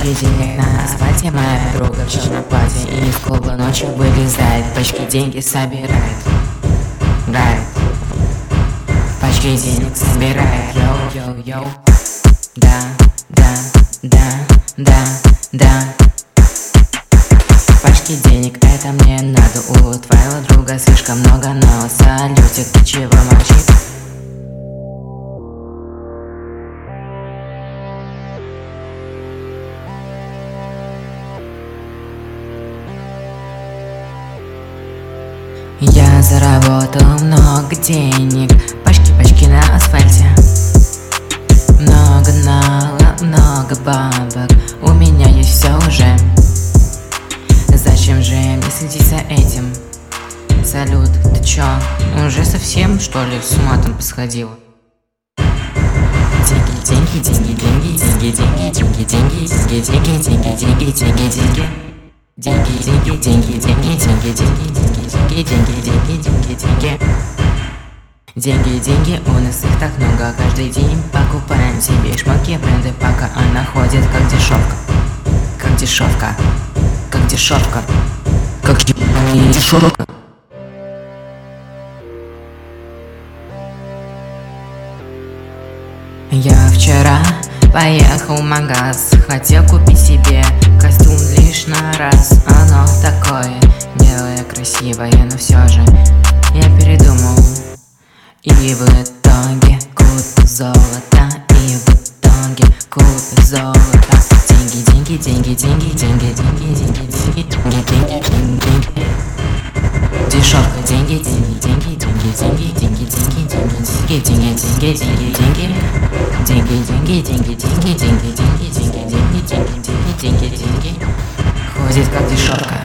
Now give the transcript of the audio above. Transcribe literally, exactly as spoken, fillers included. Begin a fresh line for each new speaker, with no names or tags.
Пачки денег на асфальте, моя друга в черном платье и из клуба ночью вылезает, пачки деньги собирает, райт. Пачки денег собирает, йоу-йоу-йоу. Да, да, да, да, да. Пачки денег, это мне надо. У твоего друга слишком много, но салютик, ты чего молчишь? Я заработал много денег, пачки-пачки на асфальте. Много нала, много бабок, у меня есть все уже. Зачем же мне следить за этим? Салют, ты чё, уже совсем что ли с ума там посходила? Деньги, деньги, деньги, деньги, деньги, деньги, деньги, деньги, деньги, деньги, деньги, деньги, деньги, деньги. Деньги, деньги, деньги, деньги, деньги, деньги, деньги, деньги, деньги, деньги, деньги. Деньги, деньги, у нас их так много. Каждый день покупаем себе шмотки, бренды, пока она ходит как дешевка. Как дешевка. Как дешевка. Как дешевка. Я вчера поехал в магаз, хотел купить себе костюм лишь на раз. Оно такое белое, красивое, но все же я передумал. И в итоге купил золото, и в итоге купил золото. Деньги, деньги, деньги, деньги, деньги, деньги, деньги, деньги, деньги, деньги, деньги. Дешевка, деньги, деньги, деньги, деньги, деньги, деньги, деньги, деньги, деньги, деньги, деньги, деньги. Деньги, деньги, деньги, деньги, деньги, деньги, деньги, деньги, деньги, деньги, деньги, деньги. Ходит как дешевка.